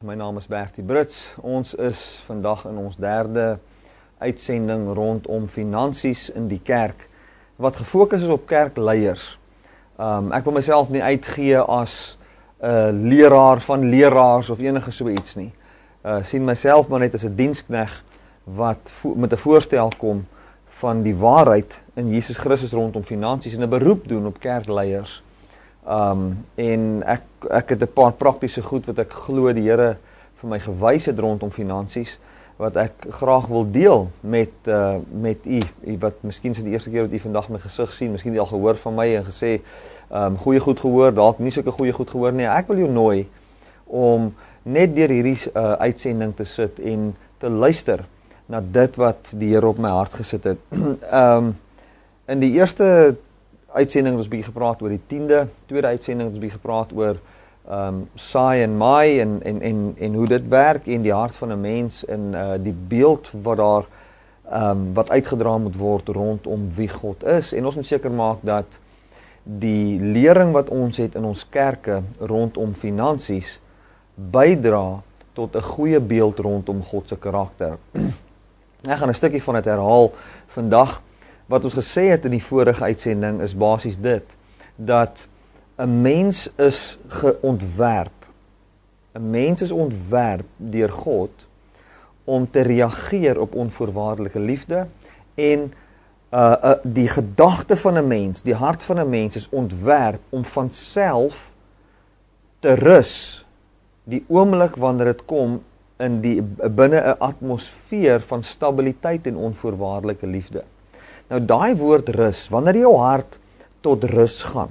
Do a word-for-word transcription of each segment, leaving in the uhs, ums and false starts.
My naam is Bertie Brits. Ons is vandag in ons derde uitsending rondom finansies in die kerk, wat gefokus is op kerkleiers. Um, ek wil myself nie uitgee as 'n uh, leraar van leraars of enige so iets nie. Uh, sien myself maar net as 'n dienskneg wat met 'n voorstel kom van die waarheid in Jesus Christus rondom finansies en 'n beroep doen op kerkleiers. Um, en ek, ek het 'n paar praktiese goed wat ek glo die Here vir my gewys het rondom finansies, wat ek graag wil deel met, uh, met u, u wat miskien is die eerste keer wat u vandag my gesig sien, miskien het u al gehoor van my en gesê, um, goeie goed gehoor, dalk nie sulke goeie goed gehoor nie. Ek wil jou nooi om net deur hierdie uh, uitsending te sit en te luister na dit wat die Here op my hart gesit het. um, in die eerste uitsending het ons bietjie gepraat oor die tiende, tweede uitsending het ons bietjie gepraat oor um, saai en maai en, en, en, en hoe dit werk en die hart van 'n mens en uh, die beeld wat daar um, wat uitgedra moet word rondom wie God is. En ons moet seker maak dat die lering wat ons het in ons kerke rondom finansies bydra tot 'n goeie beeld rondom God se karakter. Ek gaan 'n stukkie van dit herhaal vandag. Wat ons gesê het in die vorige uitsending is basies dit, dat 'n mens is geontwerp. 'n Mens is ontwerp deur God om te reageer op onvoorwaardelike liefde en uh, uh, die gedagte van 'n mens, die hart van 'n mens is ontwerp om van self te rus die oomblik wanneer dit kom in die binne 'n atmosfeer van stabiliteit en onvoorwaardelike liefde. Nou daai woord rus, wanneer jou hart tot rus gaan,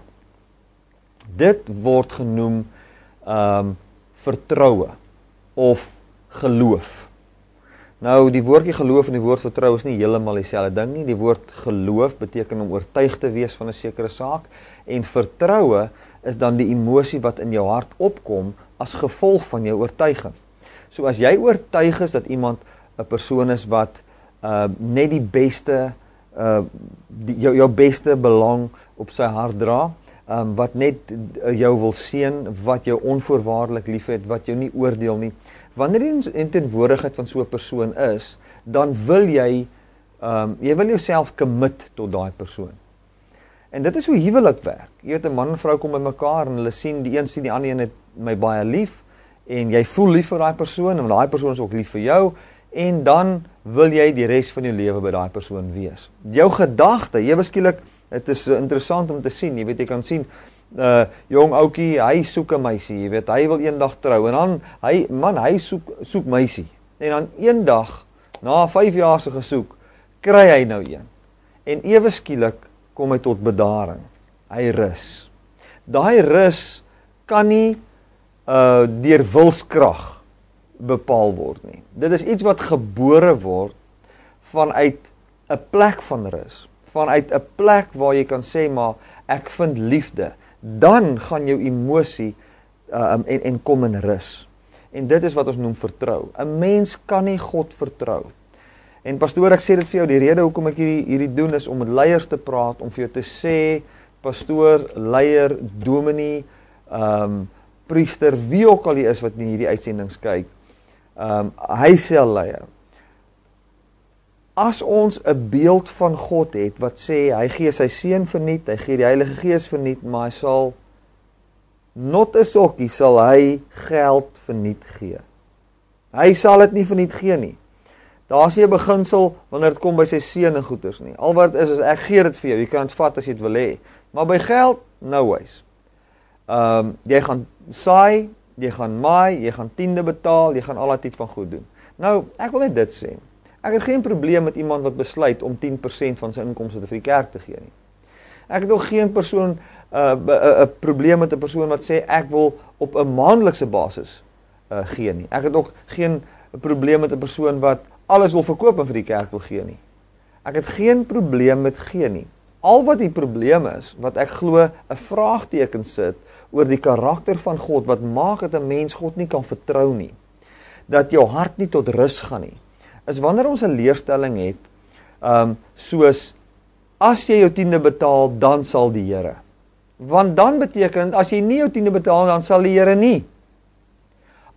dit word genoem um, vertroue of geloof. Nou die woordjie geloof en die woord vertroue is nie heeltemal dieselfde ding nie. Die woord geloof beteken om oortuig te wees van 'n sekere saak en vertroue is dan die emosie wat in jou hart opkom as gevolg van jou oortuiging. So as jy oortuig is dat iemand 'n persoon is wat uh, net die beste Uh, die, jou, jou beste belang op sy hart dra, um, wat net uh, jou wil seën, wat jou onvoorwaardelik liefhet, wat jou nie oordeel nie. Wanneer jy in teenwoordigheid van so 'n persoon is, dan wil jy, um, jy wil jouself commit tot daai persoon. En dit is hoe huwelik werk. Jy weet, 'n man en vrou kom by mekaar en hulle sien, die een sien die ander een het my baie lief, en jy voel lief vir daai persoon, en daai persoon is ook lief vir jou, en dan wil jy die res van jou lewe by daai persoon wees. Jou gedagte, jy beskielik, het is interessant om te sien, jy weet, jy kan sien, uh, jong oukie, hy soek 'n meisie, jy weet, hy wil eendag trou, en dan, hy, man, hy soek, soek meisie, en dan eendag, na vyf jaar se gesoek, kry hy nou een, en ewe skielik kom hy tot bedaring, hy rus. Daai rus kan nie uh, deur wilskrag bepaal word nie. Dit is iets wat gebore word vanuit 'n plek van rus, vanuit 'n plek waar jy kan sê, maar ek vind liefde, dan gaan jou emosie uh, en, en kom in rus. En dit is wat ons noem vertrou. 'n Mens kan nie God vertrou. En pastoor, ek sê dit vir jou, die rede hoekom ek hierdie, hierdie doen is om met leiers te praat, om vir jou te sê, pastoor, leier, dominee, um, priester, wie ook al die is wat in hierdie uitsendings kyk, Um, hy sê leier, as ons 'n beeld van God het, wat sê, hy gee sy seun verniet, hy gee die Heilige Gees verniet, maar hy sal, not 'n sokkie, sal hy geld verniet gee. Hy sal dit nie verniet gee nie. Daar is nie 'n beginsel, wanneer dit kom by sy seun en goeders nie. Al wat is, is ek gee dit vir jou, jy kan dit vat as jy dit wil hê. Maar by geld, no ways. Um, jy gaan saai, jy gaan maai, jy gaan tiende betaal, jy gaan al die tipe van goed doen. Nou, ek wil net dit sê. Ek het geen probleem met iemand wat besluit om tien persent van sy inkomste vir die kerk te gee nie. Ek het ook geen persoon, 'n uh, uh, uh, probleem met 'n persoon wat sê, ek wil op 'n maandelikse basis uh, gee nie. Ek het ook geen probleem met 'n persoon wat alles wil verkoop en vir die kerk wil gee nie. Ek het geen probleem met gee nie. Al wat die probleem is, wat ek glo 'n vraagteken sit, oor die karakter van God, wat maak dat 'n mens God nie kan vertrou nie, dat jou hart nie tot rus gaan nie, is wanneer ons 'n leerstelling het, um, soos, as jy jou tiende betaal, dan sal die Here. Want dan beteken, as jy nie jou tiende betaal, dan sal die Here nie.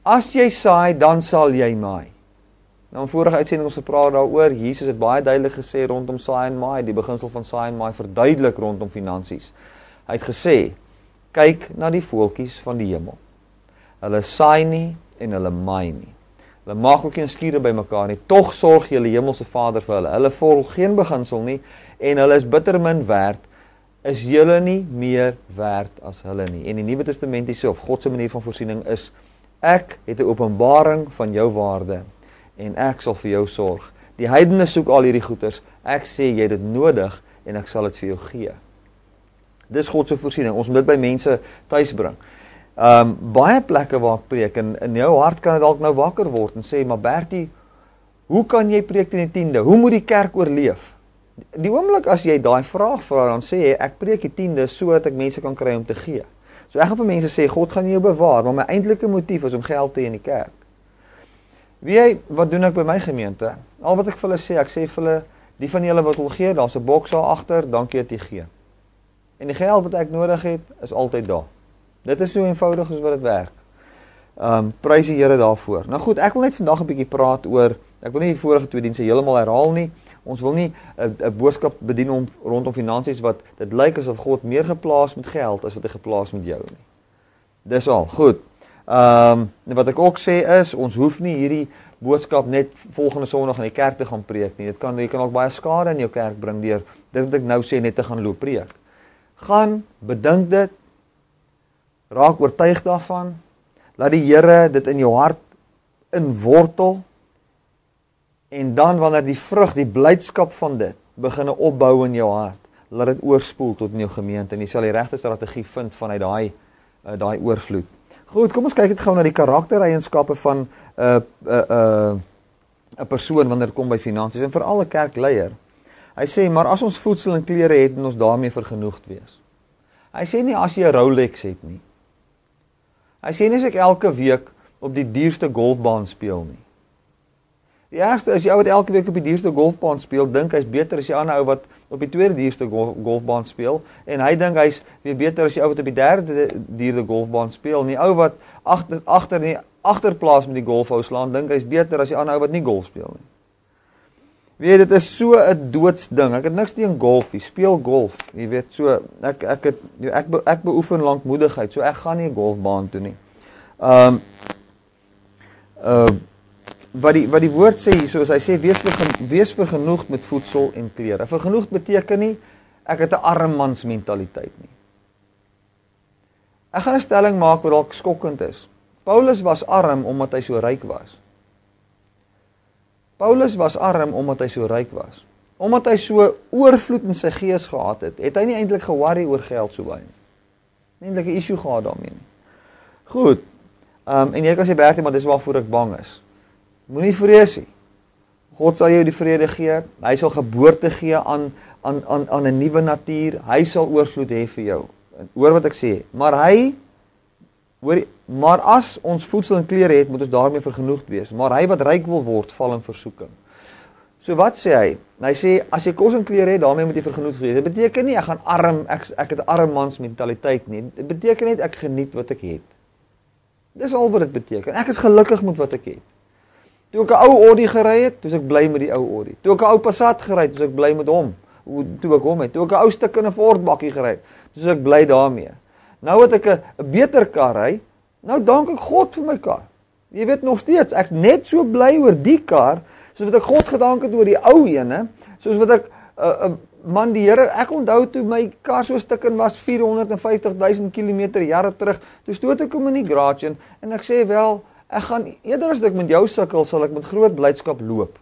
As jy saai, dan sal jy maai. Nou in vorige uitsending ons gepraat daaroor, Jesus het baie duidelik gesê rondom saai en maai, die beginsel van saai en maai verduidelik rondom finansies. Hy het gesê, kyk na die voeltjies van die hemel. Hulle saai nie en hulle maai nie. Hulle maak ook geen skure by mekaar nie, tog sorg julle hemelse Vader vir hulle. Hulle volg geen beginsel nie en hulle is bitter min werd. Is julle nie meer werd as hulle nie? En die Nuwe Testamentiese of God se manier van voorsiening is, ek het 'n openbaring van jou waarde en ek sal vir jou sorg. Die heidene soek al hierdie goeders, ek sê jy het dit nodig en ek sal dit vir jou gee. Dis God se voorsiening, ons moet dit by mense tuis bring. Um, baie plekke waar ek preek, en in jou hart kan dit dalk nou wakker word en sê, maar Bertie, hoe kan jy preek teen die tiende? Hoe moet die kerk oorleef? Die oomblik as jy daai vraag vra, dan sê jy, ek preek die tiende so dat ek mense kan kry om te gee. So ek gaan vir mense sê, God gaan jou bewaar, maar my eintlike motief is om geld te hê in die kerk. Weet jy, wat doen ek by my gemeente? Al wat ek vir hulle sê, ek sê vir hulle, die van julle wat wil gee, daar's 'n boks daar agter, dankie dat jy gee. En die geld wat ek nodig het, is altyd daar. Dit is so eenvoudig as wat dit werk. Um, prys die Here daarvoor. Nou goed, ek wil net vandag 'n bietjie praat oor, ek wil nie die vorige twee dienste heeltemal herhaal nie. Ons wil nie 'n boodskap bedien om, rondom finansies wat dit lyk asof God meer geplaas met geld as wat hy geplaas met jou nie. Dis al, goed. Um, wat ek ook sê is, ons hoef nie hierdie boodskap net volgende Sondag in die kerk te gaan preek nie. Dit kan, jy kan ook baie skade in jou kerk bring deur dit wat ek nou sê net te gaan loop preek. Gaan, bedink dit, raak oortuig daarvan, laat die Here dit in jou hart inwortel, en dan wanneer die vrug, die blydskap van dit, begin opbou in jou hart, laat dit oorspoel tot in jou gemeente, en jy sal die regte strategie vind vanuit daai uh, daai oorvloed. Goed, kom ons kyk dit gou na die karaktereienskappe van 'n uh, 'n uh, 'n uh, 'n persoon wanneer dit kom by finansies, en veral 'n kerkleier. Hy sê, maar as ons voedsel en klere het, moet ons daarmee vergenoegd wees. Hy sê nie as jy 'n Rolex het nie. Hy sê nie as ek elke week op die duurste golfbaan speel nie. Die ergste is, jy ou wat elke week op die duurste golfbaan speel, dink hy's beter as die ander ou wat op die tweede duurste golf, golfbaan speel, en hy dink hy's weer beter as die ou wat op die derde duurste golfbaan speel, en die ou wat agter agter die agterplaas met die golfhou slaan, dink hy's beter as die ander ou wat nie golf speel nie. Weet, dit is so 'n doodsding. Ek het niks teen golf nie, speel golf. Jy weet, so ek ek het ek be, ek beoefen lankmoedigheid, so ek gaan nie 'n golfbaan toe nie. Um uh wat die wat die woord sê hier, soos hy sê, wees vergen, wees vergenoegd met voedsel en klere. Vergenoegd beteken nie ek het 'n armmans mentaliteit nie. Ek gaan 'n stelling maak wat dalk skokkend is. Paulus was arm omdat hy so ryk was. Paulus was arm omdat hy so ryk was. Omdat hy so oorvloed in sy gees gehad het, het hy nie eintlik ge-worry oor geld so baie nie. Nie eintlik 'n issue gehad daarmee nie. Goed. Um, en jy kan sê, Bertie, maar dis waarvoor ek bang is. Moenie vrees nie. God sal jou die vrede gee. Hy sal geboorte gee aan aan aan aan 'n nuwe natuur. Hy sal oorvloed hê vir jou. Hoor wat ek sê. Maar hy hoor, maar as ons voedsel en klere het, moet ons daarmee vergenoegd wees. Maar hy wat ryk wil word, val in versoeking. So wat sê hy? Hy sê, as jy kos en klere het, daarmee moet jy vergenoegd wees. Dit beteken nie, ek gaan arm, ek, ek het arm mans mentaliteit nie. Dit beteken net, ek geniet wat ek het. Dis al wat dit beteken. Ek is gelukkig met wat ek het. Toe ek 'n ou Audi gery het, toe ek bly met die ou Audi. Toe ek 'n ou Passat gery het, toe ek bly met hom. Toe ek hom het. Toe ek 'n ou stuk in 'n Ford bakkie gery het, toe ek bly daarmee. Nou het ek 'n beter kar ry, nou dank ek God vir my kar. Jy weet nog steeds, ek's net so bly oor die kar, soos wat ek God gedank het oor die ou ene, soos wat ek 'n uh, uh, man die Here, ek onthou toe my kar so stukken was vierhonderd en vyftig duisend kilometer jare terug, toe stoot ek hom in die garage in, en ek sê wel, ek gaan, eerder as ek met jou sukkel, sal ek met groot blydskap loop.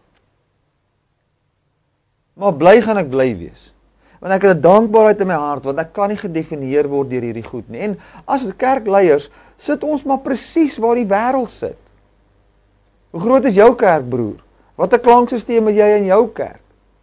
Maar bly gaan ek bly wees. Want ek het 'n dankbaarheid in my hart, want ek kan nie gedefinieer word deur hierdie goed nie. En as kerkleiers, sit ons maar presies waar die wêreld sit. Hoe groot is jou kerk, broer? Watter klankstelsel het jy in jou kerk?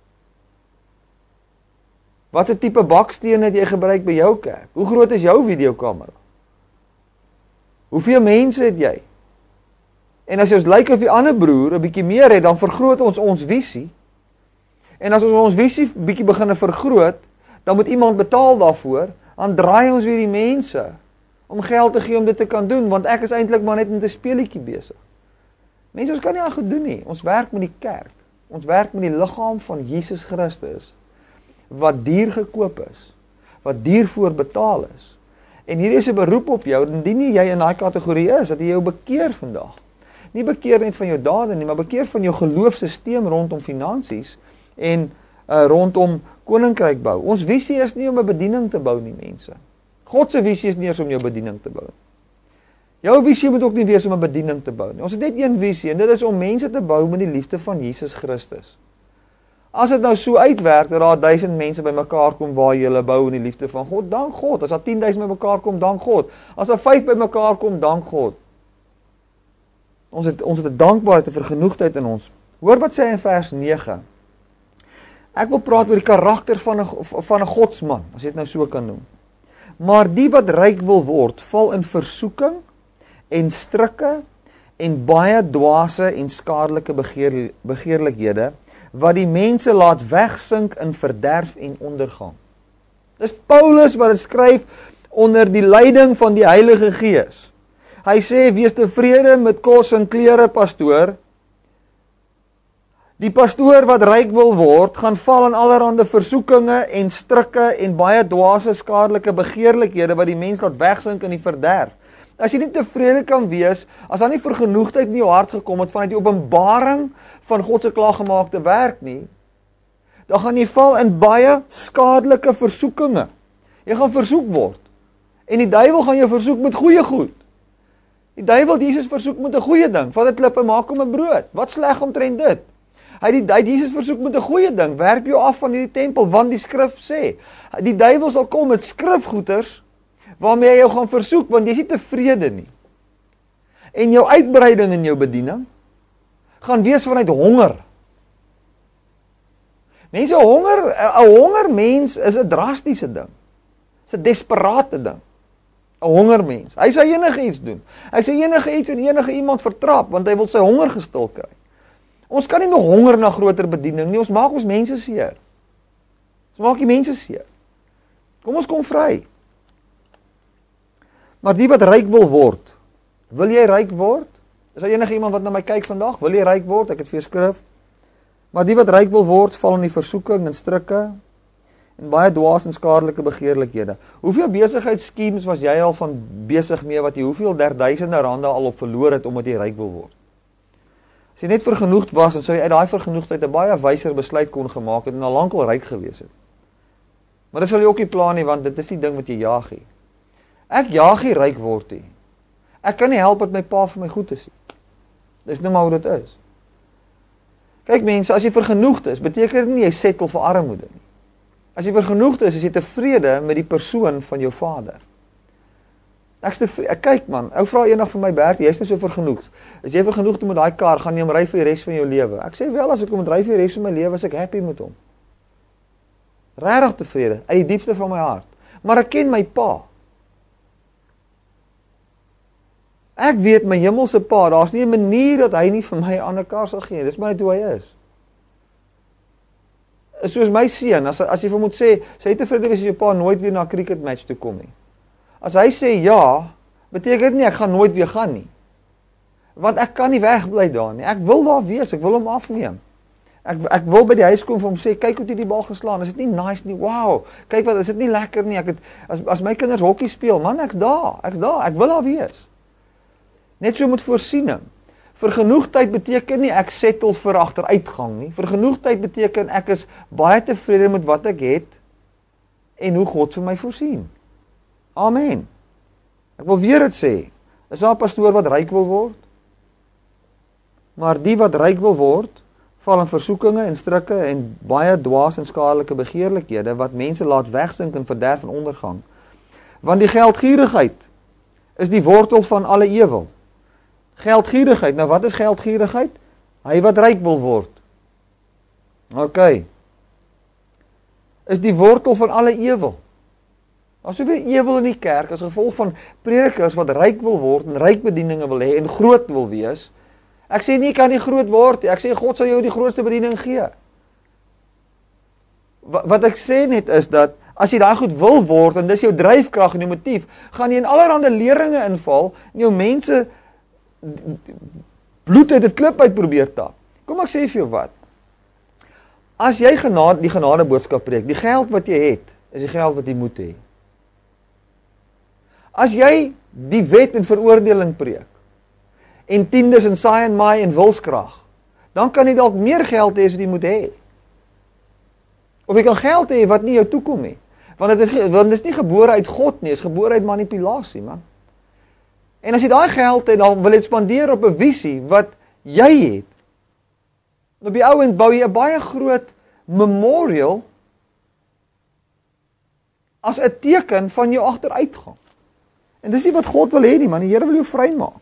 Watse tipe baksteen het jy gebruik by jou kerk? Hoe groot is jou videokamera? Hoeveel mense het jy? En as ons lyk of die ander broer 'n bietjie meer het, dan vergroot ons ons visie. En as ons ons visie bietjie begin vergroot, dan moet iemand betaal daarvoor, dan draai ons weer die mense om geld te gee om dit te kan doen, want ek is eintlik maar net met 'n speelietjie besig. Mense, ons kan nie aan gedoen nie. Ons werk met die kerk. Ons werk met die liggaam van Jesus Christus, wat duur gekoop is, wat duur voor betaal is. En hier is 'n beroep op jou, indien nie jy in daai kategorie is, dat jy jou bekeer vandag. Nie bekeer net van jou dade nie, maar bekeer van jou geloofsisteem rondom finansies en uh, rondom koninkryk bou. Ons visie is nie om 'n bediening te bou nie, mense. God se visie is nie eens om jou bediening te bou. Jou visie moet ook nie wees om 'n bediening te bou nie. Ons het net een visie en dit is om mense te bou met die liefde van Jesus Christus. As dit nou so uitwerk dat daar duisend mense bymekaar kom waar jy hulle bou in die liefde van God, dank God. As daar tien duisend bymekaar kom, dank God. As daar vyf bymekaar kom, dank God. Ons het ons het 'n dankbaarheid, 'n vergenoegdheid in ons. Hoor wat sê hy in vers nege. Ek wil praat oor die karakter van 'n van 'n godsman, as jy dit nou so kan noem. Maar die wat ryk wil word, val in versoeking en strikke en baie dwaase en skadelike begeer, begeerlikhede wat die mense laat wegsink in verderf en ondergang. Dis Paulus wat dit skryf onder die leiding van die Heilige Gees. Hy sê, wees tevrede met kos en klere, pastoor. Die pastoor wat ryk wil word, gaan val in allerhande versoekinge en strikke en baie dwaase skadelike begeerlikhede wat die mens laat wegsink in die verderf. As jy nie tevrede kan wees, as daar nie vergenoegdheid in jou hart gekom het vanuit die openbaring van God se klaargemaakte werk nie, dan gaan jy val in baie skadelike versoekinge. Jy gaan versoek word. En die duiwel gaan jou versoek met goeie goed. Die duiwel het Jesus versoek met 'n goeie ding. Vat 'n klip en maak hom 'n brood. Wat sleg omtrent dit? Hy het die Jesus versoek met 'n goeie ding. Werp jou af van hierdie tempel, want die skrif sê, die duiwel sal kom met skrifgoeders waarmee hy jou gaan versoek, want jy is nie tevrede nie. En jou uitbreiding in jou bediening gaan wees vanuit honger. Mense, honger, 'n hongermens is 'n drastiese ding. Dis 'n desperate ding. 'n Hongermens. Hy sal enige iets doen. Hy sal enige iets en enige iemand vertrap, want hy wil sy honger gestil kry. Ons kan nie nog honger na groter bediening nie, ons maak ons mense seer. Ons maak die mense seer. Kom ons kom vry. Maar die wat ryk wil word, wil jy ryk word? Is daar enige iemand wat na my kyk vandag? Wil jy ryk word? Ek het vir jou skrif. Maar die wat ryk wil word, val in die versoeking en strikke en baie dwaas en skadelike begeerlikhede. Hoeveel besigheidsskemes was jy al van besig mee wat jy hoeveel derduisende rande al op verloor het omdat jy ryk wil word? As jy net vergenoegd was, dan sou jy uit daai vergenoegdheid 'n baie wyser besluit kon gemaak het en al lank al ryk gewees het. Maar dit sal jy ook nie pla nie, want dit is die ding wat jy jaag nie. Ek jaag nie ryk word nie. Ek kan nie help dat my pa vir my goed is nie. Dis nou maar hoe dit is. Kyk mense, as jy vergenoegd is, beteken dit nie jy settle vir armoede nie. As jy vergenoegd is, is jy tevrede met die persoon van jou vader. Ek sê, ek kyk man, ou vra eendag vir my, Bertie, jy's nou so vergenoegd. Is jy vergenoegd met daai kar, gaan jy hom ry vir die res van jou lewe? Ek sê wel, as ek hom ry vir die res van my lewe, is ek happy met hom. Regtig tevrede, uit die diepste van my hart. Maar ek ken my pa. Ek weet my hemelse pa, daar's nie 'n manier dat hy nie vir my 'n ander kar sal gee. Dis maar net hoe hy is. Soos my seun, as as jy vir hom moet sê, sê hy tevrede wees as jou pa nooit weer na 'n cricket match toe kom nie. As hy sê ja, beteken dit nie ek gaan nooit weer gaan nie. Want ek kan nie wegbly daar nie. Ek wil daar wees, ek wil hom afneem. Ek ek wil by die huis kom vir hom sê, kyk hoe jy die bal geslaan. Is dit nie nice nie? Wow. Kyk wat, is dit nie lekker nie? Ek het as as my kinders hokkie speel, man, ek's daar. Ek's daar. Ek wil daar wees. Net so met voorsiening. Vergenoegdheid beteken nie ek settle vir agteruitgang nie. Vergenoegdheid beteken ek is baie tevrede met wat ek het en hoe God vir my voorsien. Amen. Ek wil weer dit sê. Is daar 'n pastoor wat ryk wil word? Maar die wat ryk wil word, val in versoekinge en strikke en baie dwaas en skadelike begeerlikhede wat mense laat wegsink in verderf en ondergang. Want die geldgierigheid is die wortel van alle ewel. Geldgierigheid, nou wat is geldgierigheid? Hy wat ryk wil word. OK. Is die wortel van alle ewel. Daar's soveel ewel in die kerk as gevolg van predikers wat ryk wil word en ryk bedieninge wil hê en groot wil wees. Ek sê nie jy kan nie groot word nie. Ek sê God sal jou die grootste bediening gee. Wat, wat ek sê net is dat As jy daai goed wil word, en dis jou dryfkrag en jou motief, gaan jy in allerhande leringe inval, en jou mense bloed uit 'n klip uit probeer tap. Kom ek sê vir jou wat. As jy genade, die genade boodskap preek, die geld wat jy het, is die geld wat jy moet hê. As jy die wet en veroordeling preek, en tiendes en saai en maai en wilskrag, dan kan jy dalk meer geld hê as wat jy moet hê. Of jy kan geld hê wat nie jou toekom nie. Want dit is, want dit is nie gebore uit God nie, dit is gebore uit manipulasie, man. En as jy daai geld het, dan wil jy spandeer op 'n visie wat jy het. Op die ou end bou jy 'n baie groot memorial as 'n teken van jou agteruitgang. En dis nie wat God wil hê nie, man. Die Here wil jou vrymaak.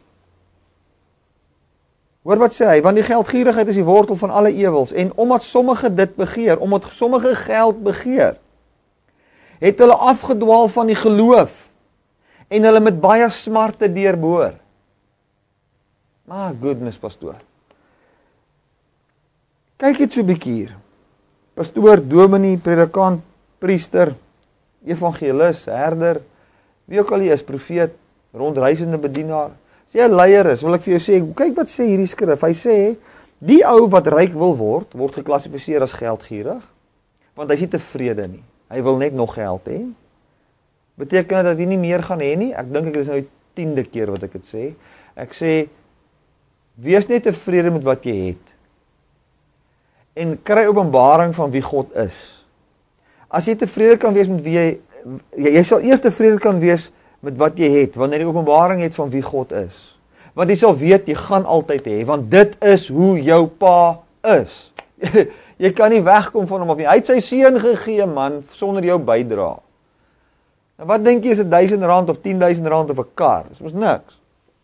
Hoor wat sê hy, want die geldgierigheid is die wortel van alle ewels, en omdat sommige dit begeer, omdat sommige geld begeer, het hulle afgedwaal van die geloof, en hulle met baie smarte deurboor. My goodness, pastoor. Kyk net so 'n bietjie hier. Pastoor, dominee, predikant, priester, evangelis, herder, wie ook al jy is, profeet, rondreisende bedienaar. As jy 'n leier is, wil ek vir jou sê, kyk wat sê hierdie skrif. Hy sê, die ou wat ryk wil word, word geklassifiseer as geldgierig, want hy is nie tevrede nie. Hy wil net nog geld hê. Beteken dit dat hy nie meer gaan hê nie? Ek dink ek is nou die tiende keer wat ek dit sê. Ek sê, wees net tevrede met wat jy het. En kry openbaring van wie God is. As jy tevrede kan wees met wie jy, jy, jy sal eers tevrede kan wees met wat jy het, wanneer jy openbaring het van wie God is. Want jy sal weet, jy gaan altyd hê, want dit is hoe jou pa is. Jy kan nie wegkom van hom of nie. Hy het sy seun gegee, man, sonder jou bydra. En wat dink jy is dit duisend rand of tien duisend rand of 'n kar? Dis mos niks.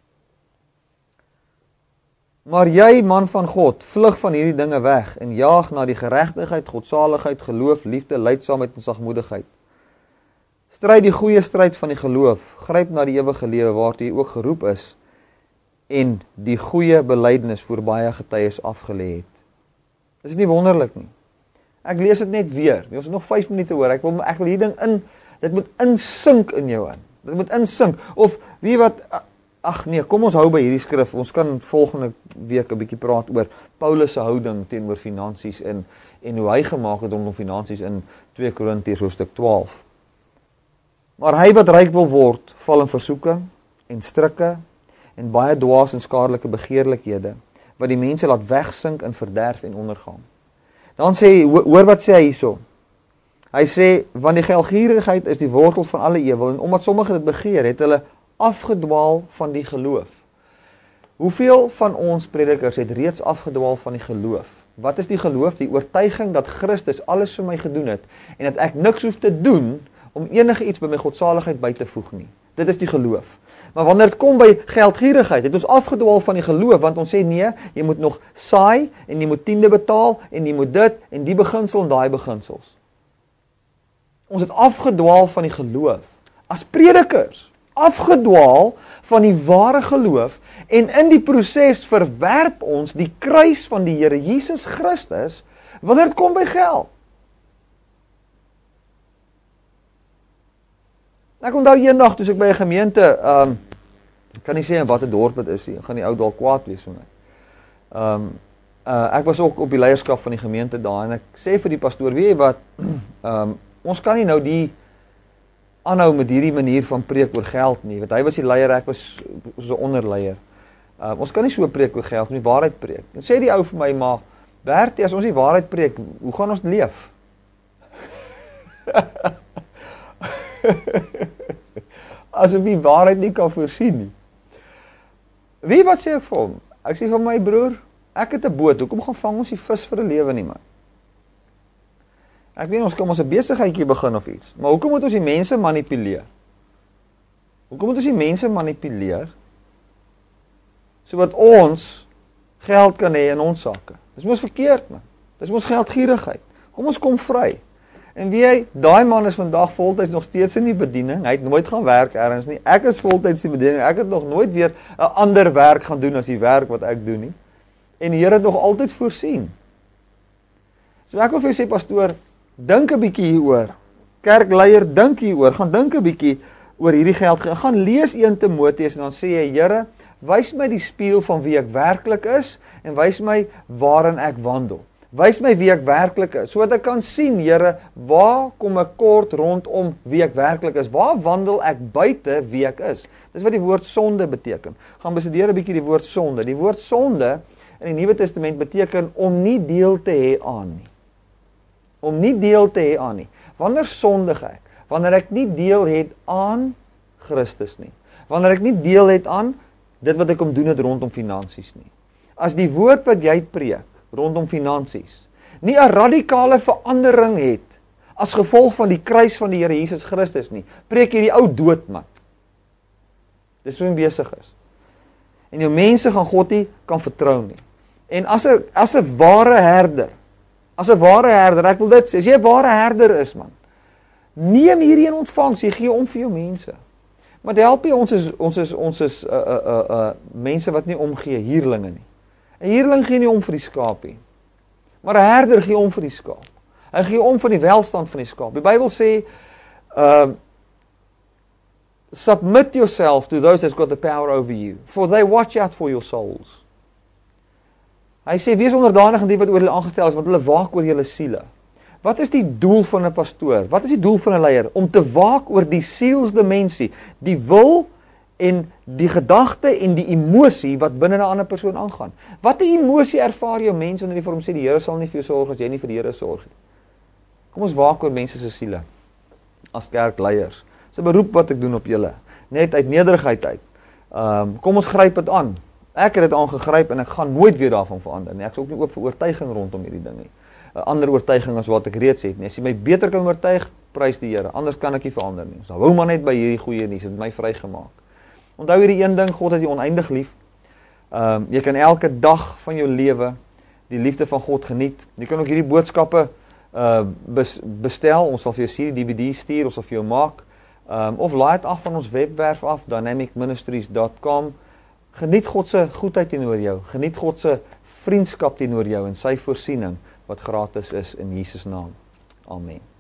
Maar jy, man van God, vlug van hierdie dinge weg en jaag na die geregtigheid, godsaligheid, geloof, liefde, lydsaamheid en sagmoedigheid. Stryd die goeie stryd van die geloof, gryp na die ewige lewe waartoe jy ook geroep is en die goeie belydenis voor baie getuies afgelê het. Is dit nie wonderlik nie? Ek lees dit net weer. Ons het nog vyf minute hoor. Ek wil ek wil hierdie ding in dit moet insink in jou in. Dit moet insink. Of wie wat ag nee, kom ons hou by hierdie skrif. Ons kan volgende week 'n bietjie praat oor Paulus se houding teenoor finansies en en hoe hy gemaak het rondom finansies in twee Korintiërs hoofstuk twaalf. Maar hy wat ryk wil word, val in versoeking en strikke en baie dwaas en skadelike begeerlikhede wat die mense laat wegsink in verderf en ondergang. Dan sê hy, hoor wat sê hy hierso. Hy sê, want die geldgierigheid is die wortel van alle ewel, en omdat sommige dit begeer, het hulle afgedwaal van die geloof. Hoeveel van ons predikers het reeds afgedwaal van die geloof? Wat is die geloof? Die oortuiging dat Christus alles vir my gedoen het, en dat ek niks hoef te doen, om enige iets by my godsaligheid by te voeg nie. Dit is die geloof. Maar wanneer dit kom by geldgierigheid, het ons afgedwaal van die geloof, want ons sê nee, jy moet nog saai, en jy moet tiende betaal, en jy moet dit, en die beginsel en daai beginsels. Ons het afgedwaal van die geloof, as predikers, afgedwaal van die ware geloof, en in die proses verwerp ons die kruis van die Here Jesus Christus, wanneer dit kom by geld. Ek onthou eendag, toe ek by 'n gemeente, um, ek kan nie sê in watter dorp dit is nie, gaan die ou dalk kwaad wees vir my. Um, uh, ek was ook op die leierskap van die gemeente daar, en ek sê vir die pastoor, weet jy wat, um, ons kan nie nou die aanhou met hierdie manier van preek oor geld nie, want hy was die leier, ek was so 'n onderleier. Um, ons kan nie so preek oor geld, nie waarheid preek. En sê die ou vir my, maar Bertie, as ons die waarheid preek, hoe gaan ons leef? Asof die waarheid nie kan voorsien nie. Wie wat sê ek vir hom? Ek sê vir my broer, ek het 'n boot, hoekom gaan vang ons die vis vir 'n lewe nie, man? Ek weet ons kan ons 'n besigheidjie begin of iets, maar hoekom moet ons die mense manipuleer? Hoekom moet ons die mense manipuleer so wat ons geld kan hê in ons sakke? Dis mos verkeerd, man. Dis mos geldgierigheid. Kom ons kom vry. En wie hy, daai man is vandag voltyds nog steeds in die bediening, hy het nooit gaan werk ergens nie, ek is voltyds in die bediening, ek het nog nooit weer 'n ander werk gaan doen as die werk wat ek doen nie, en die Here het nog altyd voorsien. So ek wil vir jou sê, pastoor, dink 'n bietjie hieroor, Kerkleier, dink hieroor, gaan dink 'n bietjie oor hierdie geld. Gaan lees Eerste Timoteus en dan sê jy, Here, wys my die spieël van wie ek werklik is en wys my waarin ek wandel. Wys my wie ek werklik is, sodat ek kan sien, Here, waar kom ek kort rondom wie ek werklik is? Waar wandel ek buite wie ek is? Dis wat die woord sonde beteken. Gaan bestudeer 'n bietjie die woord sonde. Die woord sonde in die Nuwe Testament beteken om nie deel te hê aan nie. Om nie deel te hê aan nie. Wanneer sondig ek? Wanneer ek nie deel het aan Christus nie. Wanneer ek nie deel het aan dit wat ek kom doen het rondom finansies nie. As die woord wat jy preek rondom finansies nie 'n radikale verandering het as gevolg van die kruis van die Here Jesus Christus nie, preek jy die ou doodman. Dis hoe hy besig is. En jou mense gaan God nie kan vertrou nie. En as 'n as 'n ware herder, as 'n ware herder, ek wil dit sê, as jy 'n ware herder is, man, neem hierdie in ontvangs, jy gee om vir jou mense. Maar dit help nie, ons is ons is ons is uh uh uh, uh mense wat nie omgee, huurlinge nie. 'n Huurling gee nie om vir die skaap nie. Maar 'n herder gee om vir die skaap. Hy gee om vir die welstand van die skaap. Die Bybel sê uh submit yourself to those that's got the power over you, for they watch out for your souls. Hy sê, wees onderdanig aan die wat oor julle aangestel is, want hulle waak oor julle siele. Wat is die doel van 'n pastoor? Wat is die doel van 'n leier? Om te waak oor die sielsdimensie, die wil en die gedagte en die emosie wat binne 'n ander persoon aangaan. Watter emosie ervaar jou mens wanneer jy vir hom sê, die Here sal nie vir jou sorg as jy nie vir die Here sorg nie? Kom ons waak oor mense se siele, as kerkleiers. Dis 'n beroep wat ek doen op julle, net uit nederigheid uit. Um, kom ons gryp dit aan. Ek het dit aangegryp en ek gaan nooit weer daarvan verander nie. Ek is ook nie oop vir oortuiging rondom hierdie ding nie. 'n Ander oortuiging as wat ek reeds het nie. As jy my beter kan oortuig, prys die Here. Anders kan ek nie verander nie. So hou maar net by hierdie goeie nuus, dit het my vrygemaak. Onthou hierdie een ding, God het jou oneindig lief. Um, jy kan elke dag van jou lewe die liefde van God geniet. Jy kan ook hierdie boodskappe uh, bes, bestel. Ons sal vir jou C D, D V D stuur, ons sal vir jou maak. Um, of laai dit af van ons webwerf af, dynamic ministries dot com. Geniet God se goedheid teenoor jou. Geniet God se vriendskap teenoor jou en sy voorsiening wat gratis is in Jesus naam. Amen.